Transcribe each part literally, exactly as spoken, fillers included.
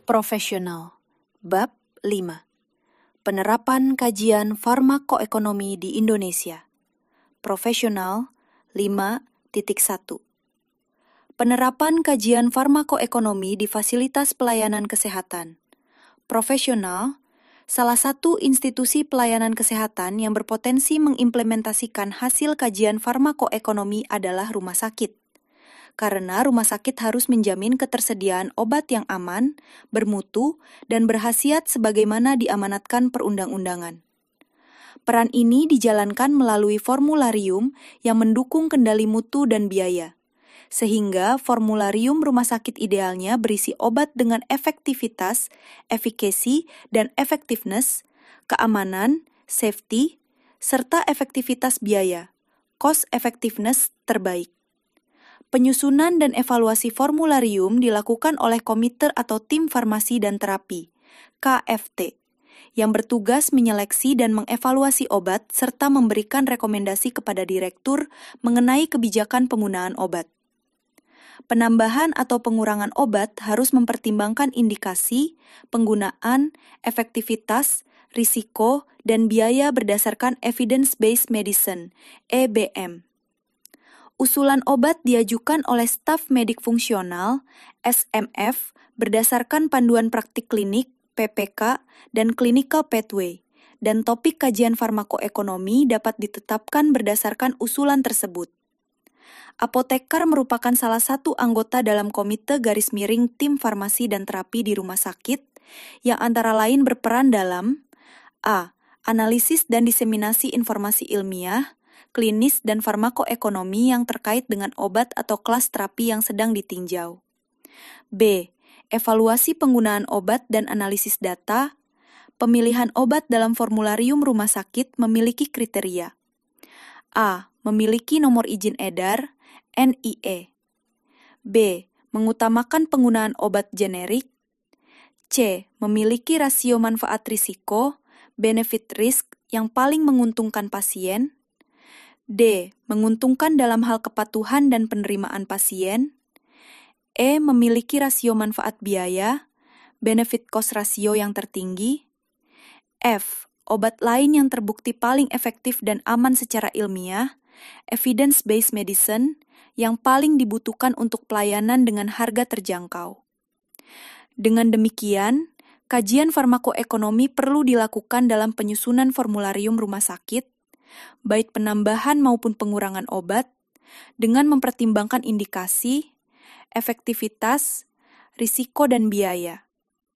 Profesional. Bab lima. Penerapan kajian farmakoekonomi di Indonesia. Profesional lima titik satu. Penerapan kajian farmakoekonomi di fasilitas pelayanan kesehatan. Profesional, salah satu institusi pelayanan kesehatan yang berpotensi mengimplementasikan hasil kajian farmakoekonomi adalah rumah sakit. Karena rumah sakit harus menjamin ketersediaan obat yang aman, bermutu, dan berhasiat sebagaimana diamanatkan perundang-undangan. Peran ini dijalankan melalui formularium yang mendukung kendali mutu dan biaya, sehingga formularium rumah sakit idealnya berisi obat dengan efektivitas, efikasi, dan effectiveness, keamanan, safety, serta efektivitas biaya, cost effectiveness terbaik. Penyusunan dan evaluasi formularium dilakukan oleh Komite atau Tim Farmasi dan Terapi, K F T, yang bertugas menyeleksi dan mengevaluasi obat serta memberikan rekomendasi kepada direktur mengenai kebijakan penggunaan obat. Penambahan atau pengurangan obat harus mempertimbangkan indikasi, penggunaan, efektivitas, risiko, dan biaya berdasarkan Evidence-Based Medicine, E B M. Usulan obat diajukan oleh staf medik fungsional, S M F, berdasarkan panduan praktik klinik, P P K, dan clinical pathway, dan topik kajian farmakoekonomi dapat ditetapkan berdasarkan usulan tersebut. Apotekar merupakan salah satu anggota dalam komite garis miring tim farmasi dan terapi di rumah sakit, yang antara lain berperan dalam A. Analisis dan diseminasi informasi ilmiah, klinis dan farmakoekonomi yang terkait dengan obat atau kelas terapi yang sedang ditinjau. B. Evaluasi penggunaan obat dan analisis data. Pemilihan obat dalam formularium rumah sakit memiliki kriteria. A. Memiliki nomor izin edar, N I E. B. Mengutamakan penggunaan obat generik. C. Memiliki rasio manfaat risiko, benefit risk yang paling menguntungkan pasien. D. Menguntungkan dalam hal kepatuhan dan penerimaan pasien. E. Memiliki rasio manfaat biaya, benefit cost ratio yang tertinggi. F. Obat lain yang terbukti paling efektif dan aman secara ilmiah, evidence-based medicine, yang paling dibutuhkan untuk pelayanan dengan harga terjangkau. Dengan demikian, kajian farmakoekonomi perlu dilakukan dalam penyusunan formularium rumah sakit, baik penambahan maupun pengurangan obat, dengan mempertimbangkan indikasi, efektivitas, risiko, dan biaya.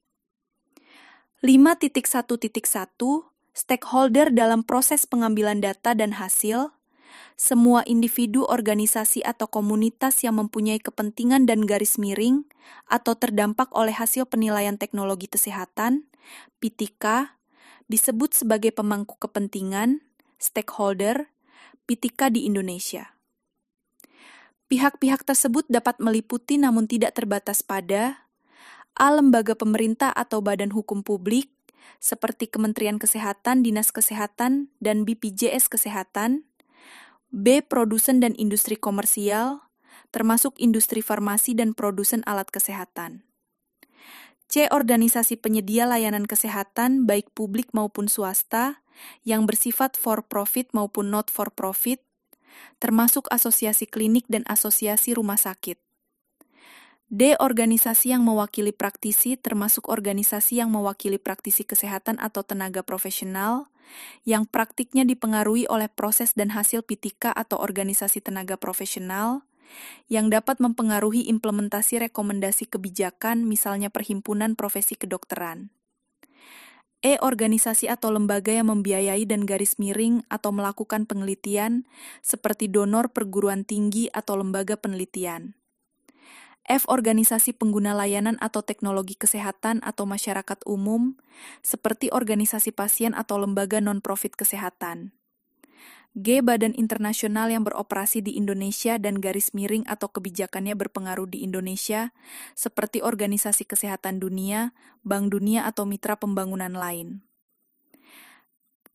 lima titik satu titik satu Stakeholder dalam proses pengambilan data dan hasil, semua individu, organisasi, atau komunitas yang mempunyai kepentingan dan garis miring atau terdampak oleh hasil penilaian teknologi kesehatan, P T K, disebut sebagai pemangku kepentingan, stakeholder, P T K di Indonesia. Pihak-pihak tersebut dapat meliputi namun tidak terbatas pada A. Lembaga pemerintah atau badan hukum publik, seperti Kementerian Kesehatan, Dinas Kesehatan, dan B P J S Kesehatan. B. Produsen dan industri komersial, termasuk industri farmasi dan produsen alat kesehatan. C. Organisasi penyedia layanan kesehatan, baik publik maupun swasta, yang bersifat for-profit maupun not-for-profit, termasuk asosiasi klinik dan asosiasi rumah sakit. D. Organisasi yang mewakili praktisi, termasuk organisasi yang mewakili praktisi kesehatan atau tenaga profesional, yang praktiknya dipengaruhi oleh proses dan hasil P T K atau organisasi tenaga profesional, yang dapat mempengaruhi implementasi rekomendasi kebijakan, misalnya perhimpunan profesi kedokteran. E. Organisasi atau lembaga yang membiayai dan garis miring atau melakukan penelitian, seperti donor perguruan tinggi atau lembaga penelitian. F. Organisasi pengguna layanan atau teknologi kesehatan atau masyarakat umum, seperti organisasi pasien atau lembaga non-profit kesehatan. G. Badan internasional yang beroperasi di Indonesia dan garis miring atau kebijakannya berpengaruh di Indonesia, seperti Organisasi Kesehatan Dunia, Bank Dunia atau mitra pembangunan lain.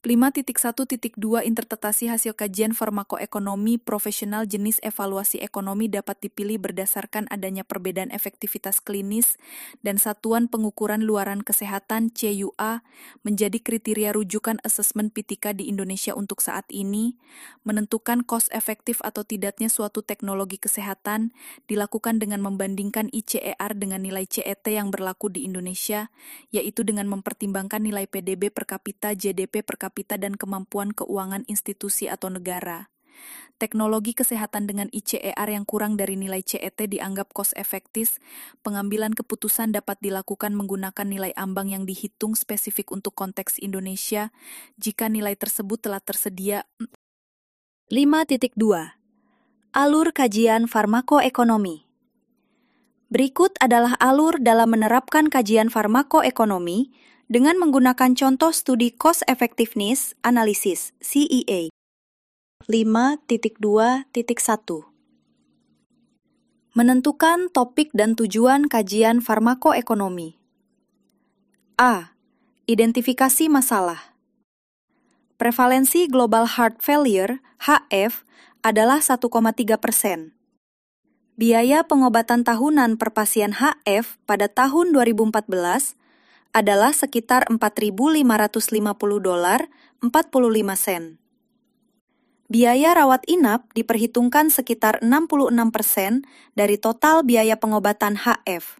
lima titik satu titik dua Interpretasi hasil kajian farmakoekonomi profesional jenis evaluasi ekonomi dapat dipilih berdasarkan adanya perbedaan efektivitas klinis dan satuan pengukuran luaran kesehatan C U A menjadi kriteria rujukan asesmen P T K di Indonesia untuk saat ini. Menentukan cost efektif atau tidaknya suatu teknologi kesehatan dilakukan dengan membandingkan I C E R dengan nilai C E T yang berlaku di Indonesia, yaitu dengan mempertimbangkan nilai P D B per kapita, J D P per kapita, dan kemampuan keuangan institusi atau negara. Teknologi kesehatan dengan I C E R yang kurang dari nilai C E T dianggap cost efektif. Pengambilan keputusan dapat dilakukan menggunakan nilai ambang yang dihitung spesifik untuk konteks Indonesia jika nilai tersebut telah tersedia. lima titik dua Alur kajian farmakoekonomi. Berikut adalah alur dalam menerapkan kajian farmakoekonomi dengan menggunakan contoh studi Cost Effectiveness Analysis C E A. lima titik dua titik satu Menentukan topik dan tujuan kajian farmakoekonomi. A. Identifikasi masalah. Prevalensi global heart failure H F adalah satu koma tiga persen. Biaya pengobatan tahunan per pasien H F pada tahun dua ribu empat belas adalah sekitar empat ribu lima ratus lima puluh dolar empat puluh lima sen. Biaya rawat inap diperhitungkan sekitar enam puluh enam persen dari total biaya pengobatan H F.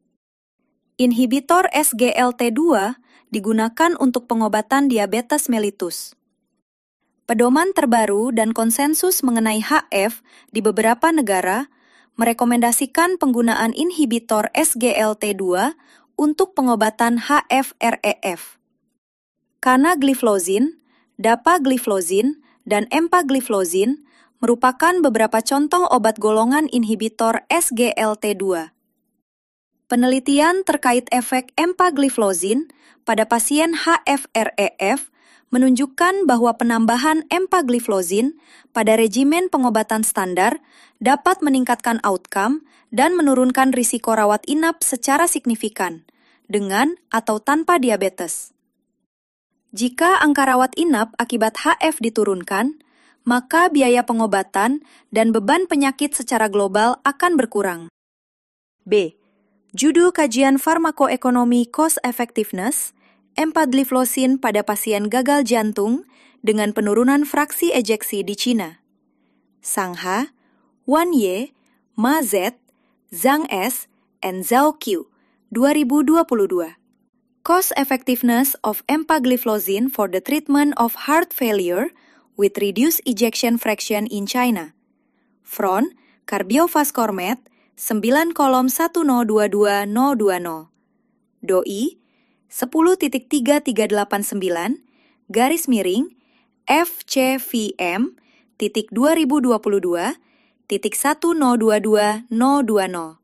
Inhibitor S G L T dua digunakan untuk pengobatan diabetes mellitus. Pedoman terbaru dan konsensus mengenai H F di beberapa negara merekomendasikan penggunaan inhibitor S G L T dua untuk pengobatan H F R E F. Canagliflozin, dapagliflozin, dan empagliflozin merupakan beberapa contoh obat golongan inhibitor S G L T dua. Penelitian terkait efek empagliflozin pada pasien H F R E F menunjukkan bahwa penambahan empagliflozin pada regimen pengobatan standar dapat meningkatkan outcome dan menurunkan risiko rawat inap secara signifikan, dengan atau tanpa diabetes. Jika angka rawat inap akibat H F diturunkan, maka biaya pengobatan dan beban penyakit secara global akan berkurang. B. Judul kajian farmakoekonomi cost effectiveness, empagliflozin pada pasien gagal jantung dengan penurunan fraksi ejeksi di Cina. Sangha, Wan Ye, Ma Z, Zhang S, and Zhao Q, dua ribu dua puluh dua. Cost effectiveness of empagliflozin for the treatment of heart failure with reduced ejection fraction in China. Front, Cardiovascormed, sembilan kolom satu nol dua dua nol dua nol. Doi, sepuluh titik tiga tiga delapan sembilan, garis miring, F C V M, titik dua ribu dua puluh dua, titik satu nol dua dua nol dua nol.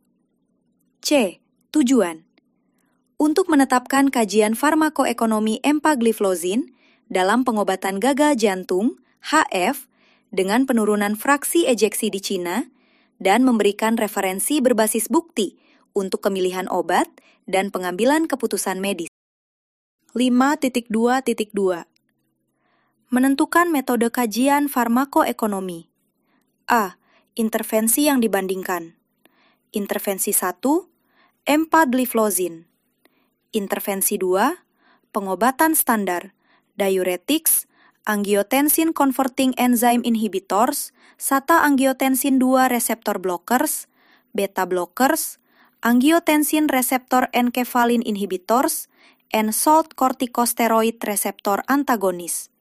C. Tujuan. Untuk menetapkan kajian farmakoekonomi empagliflozin dalam pengobatan gagal jantung, H F, dengan penurunan fraksi ejeksi di Cina, dan memberikan referensi berbasis bukti untuk pemilihan obat dan pengambilan keputusan medis. lima titik dua titik dua Menentukan metode kajian farmakoekonomi. A. Intervensi yang dibandingkan. Intervensi satu, empagliflozin. Intervensi dua, pengobatan standar, diuretics, angiotensin converting enzyme inhibitors, serta angiotensin dua reseptor blockers, beta blockers, angiotensin reseptor enkefalin inhibitors, and salt corticosteroid reseptor antagonis.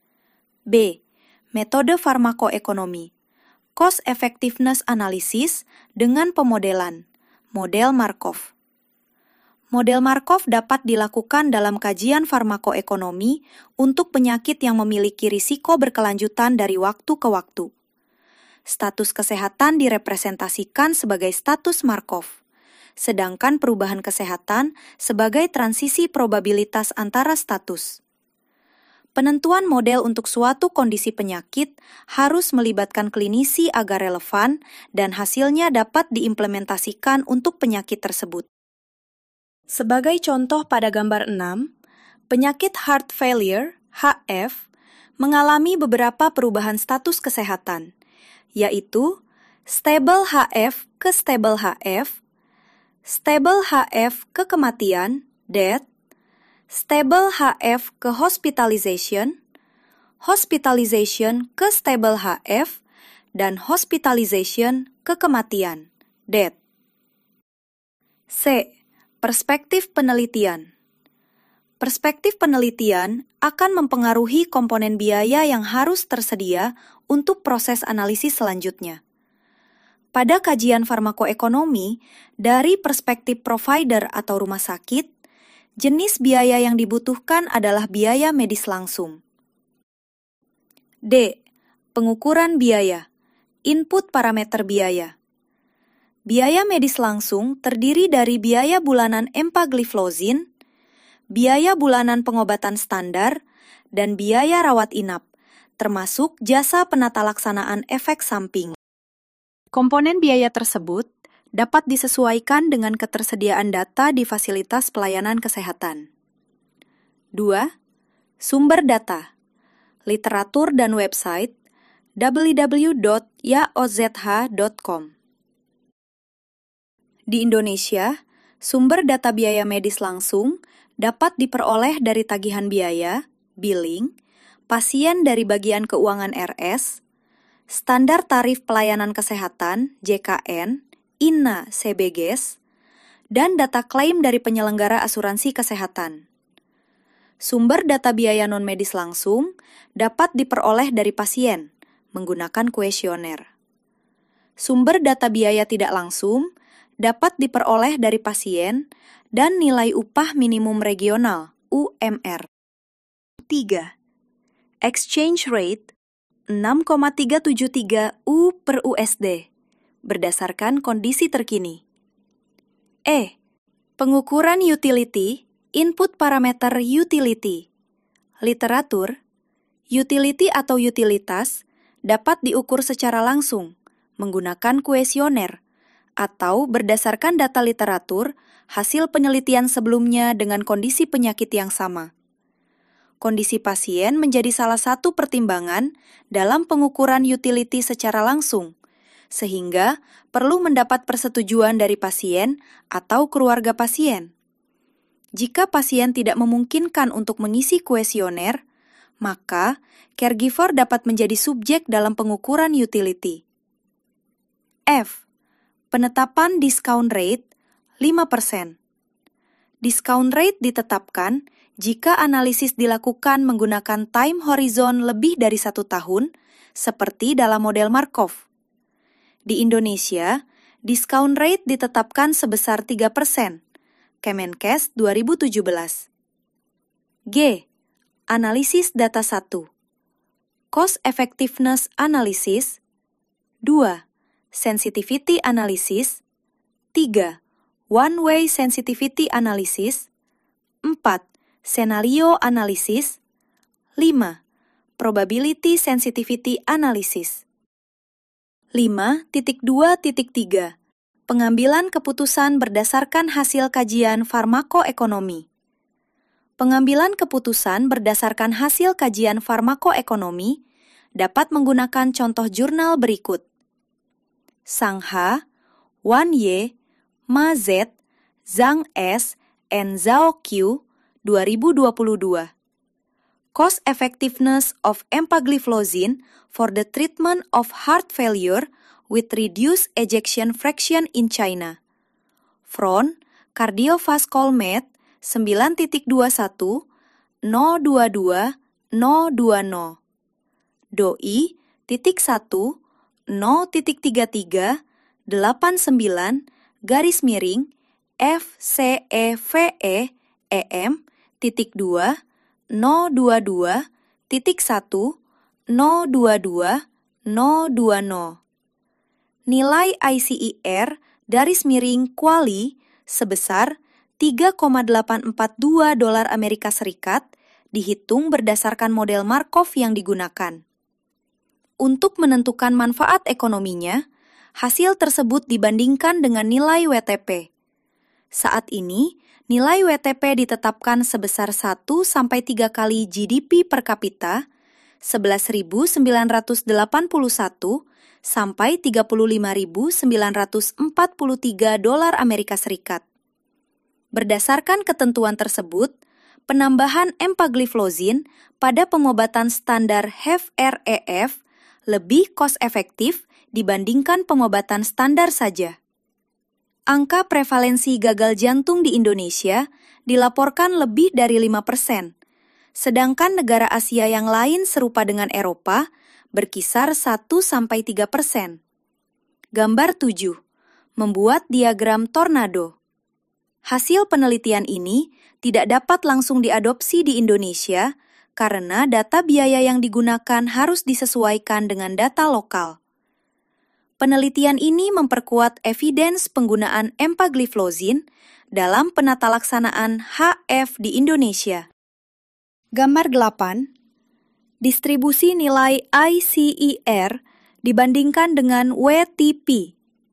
B. Metode farmakoekonomi. Cost effectiveness analysis dengan pemodelan, model Markov. Model Markov dapat dilakukan dalam kajian farmakoekonomi untuk penyakit yang memiliki risiko berkelanjutan dari waktu ke waktu. Status kesehatan direpresentasikan sebagai status Markov, sedangkan perubahan kesehatan sebagai transisi probabilitas antara status. Penentuan model untuk suatu kondisi penyakit harus melibatkan klinisi agar relevan dan hasilnya dapat diimplementasikan untuk penyakit tersebut. Sebagai contoh pada gambar enam, penyakit heart failure H F, mengalami beberapa perubahan status kesehatan, yaitu stable H F ke stable H F, stable H F ke kematian, death, stable H F ke hospitalization, hospitalization ke stable H F, dan hospitalization ke kematian, death. C. Perspektif penelitian. Perspektif penelitian akan mempengaruhi komponen biaya yang harus tersedia untuk proses analisis selanjutnya. Pada kajian farmakoekonomi, dari perspektif provider atau rumah sakit, jenis biaya yang dibutuhkan adalah biaya medis langsung. D. Pengukuran biaya. Input parameter biaya. Biaya medis langsung terdiri dari biaya bulanan empagliflozin, biaya bulanan pengobatan standar, dan biaya rawat inap, termasuk jasa penata laksanaan efek samping. Komponen biaya tersebut dapat disesuaikan dengan ketersediaan data di fasilitas pelayanan kesehatan. dua. Sumber data. Literatur dan website w w w dot y o z h dot com. Di Indonesia, sumber data biaya medis langsung dapat diperoleh dari tagihan biaya, billing, pasien dari bagian keuangan R S, standar tarif pelayanan kesehatan, J K N, I N A, C B G S, dan data klaim dari penyelenggara asuransi kesehatan. Sumber data biaya non-medis langsung dapat diperoleh dari pasien menggunakan kuesioner. Sumber data biaya tidak langsung dapat diperoleh dari pasien dan nilai upah minimum regional, U M R. tiga. Exchange rate enam koma tiga tujuh tiga U per U S D berdasarkan kondisi terkini. E. Pengukuran utility, input parameter utility. Literatur, utility atau utilitas dapat diukur secara langsung menggunakan kuesioner atau berdasarkan data literatur hasil penelitian sebelumnya dengan kondisi penyakit yang sama. Kondisi pasien menjadi salah satu pertimbangan dalam pengukuran utility secara langsung, sehingga perlu mendapat persetujuan dari pasien atau keluarga pasien. Jika pasien tidak memungkinkan untuk mengisi kuesioner, maka caregiver dapat menjadi subjek dalam pengukuran utility. F. Penetapan discount rate lima persen. Discount rate ditetapkan jika analisis dilakukan menggunakan time horizon lebih dari satu tahun, seperti dalam model Markov. Di Indonesia, discount rate ditetapkan sebesar tiga persen, Kemenkes dua ribu tujuh belas. G. Analisis data satu. Cost Effectiveness Analysis. dua. Sensitivity Analysis. tiga. One-Way Sensitivity Analysis. empat. Scenario Analysis. lima. Probability Sensitivity Analysis. lima titik dua titik tiga. Pengambilan keputusan berdasarkan hasil kajian farmakoekonomi. Pengambilan keputusan berdasarkan hasil kajian farmakoekonomi dapat menggunakan contoh jurnal berikut. Sangha, Wan Ye, Ma Z, Zhang S, and Zhao Q, dua ribu dua puluh dua. Cost Effectiveness of Empagliflozin for the Treatment of Heart Failure with Reduced Ejection Fraction in China. Front, Cardiovasculmet sembilan titik dua satu nol dua dua nol dua nol. Doi titik satu nol titik tiga tiga delapan sembilan garis miring F C E V E E M titik dua nol dua dua titik satu nol dua dua nol dua nol. Nilai I C I R garis miring kuali sebesar tiga koma delapan empat dua dolar Amerika Serikat dihitung berdasarkan model Markov yang digunakan. Untuk menentukan manfaat ekonominya, hasil tersebut dibandingkan dengan nilai W T P. Saat ini, nilai W T P ditetapkan sebesar satu sampai tiga kali G D P per kapita, sebelas ribu sembilan ratus delapan puluh satu sampai tiga puluh lima ribu sembilan ratus empat puluh tiga dolar Amerika Serikat. Berdasarkan ketentuan tersebut, penambahan empagliflozin pada pengobatan standar H F R E F lebih cost-efektif dibandingkan pengobatan standar saja. Angka prevalensi gagal jantung di Indonesia dilaporkan lebih dari lima persen, sedangkan negara Asia yang lain serupa dengan Eropa berkisar satu sampai tiga persen. Gambar tujuh. Membuat diagram tornado. Hasil penelitian ini tidak dapat langsung diadopsi di Indonesia karena data biaya yang digunakan harus disesuaikan dengan data lokal. Penelitian ini memperkuat evidens penggunaan empagliflozin dalam penatalaksanaan H F di Indonesia. Gambar delapan. Distribusi nilai I C E R dibandingkan dengan W T P.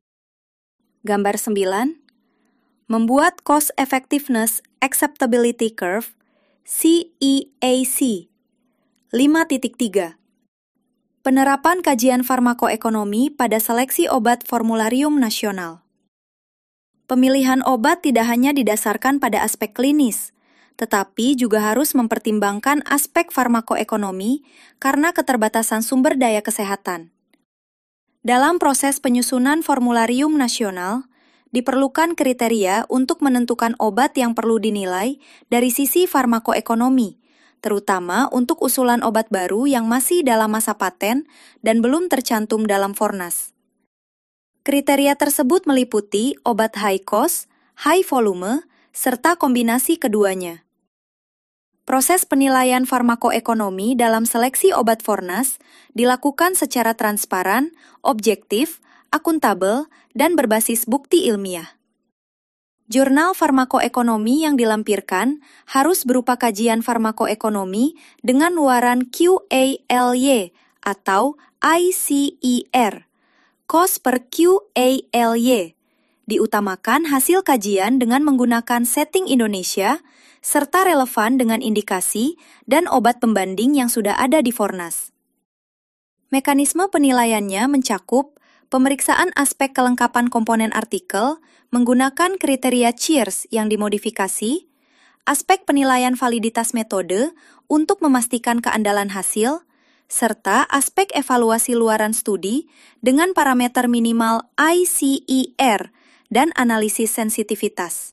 Gambar sembilan. Membuat Cost Effectiveness Acceptability Curve C E A C lima titik tiga. Penerapan kajian farmakoekonomi pada seleksi obat formularium nasional. Pemilihan obat tidak hanya didasarkan pada aspek klinis, tetapi juga harus mempertimbangkan aspek farmakoekonomi karena keterbatasan sumber daya kesehatan. Dalam proses penyusunan formularium nasional, diperlukan kriteria untuk menentukan obat yang perlu dinilai dari sisi farmakoekonomi, terutama untuk usulan obat baru yang masih dalam masa paten dan belum tercantum dalam Fornas. Kriteria tersebut meliputi obat high cost, high volume, serta kombinasi keduanya. Proses penilaian farmakoekonomi dalam seleksi obat Fornas dilakukan secara transparan, objektif, akuntabel, dan berbasis bukti ilmiah. Jurnal farmakoekonomi yang dilampirkan harus berupa kajian farmakoekonomi dengan luaran Q A L Y atau I C E R, cost per Q A L Y. Diutamakan hasil kajian dengan menggunakan setting Indonesia, serta relevan dengan indikasi dan obat pembanding yang sudah ada di Fornas. Mekanisme penilaiannya mencakup pemeriksaan aspek kelengkapan komponen artikel menggunakan kriteria Cheers yang dimodifikasi, aspek penilaian validitas metode untuk memastikan keandalan hasil, serta aspek evaluasi luaran studi dengan parameter minimal I C E R dan analisis sensitivitas.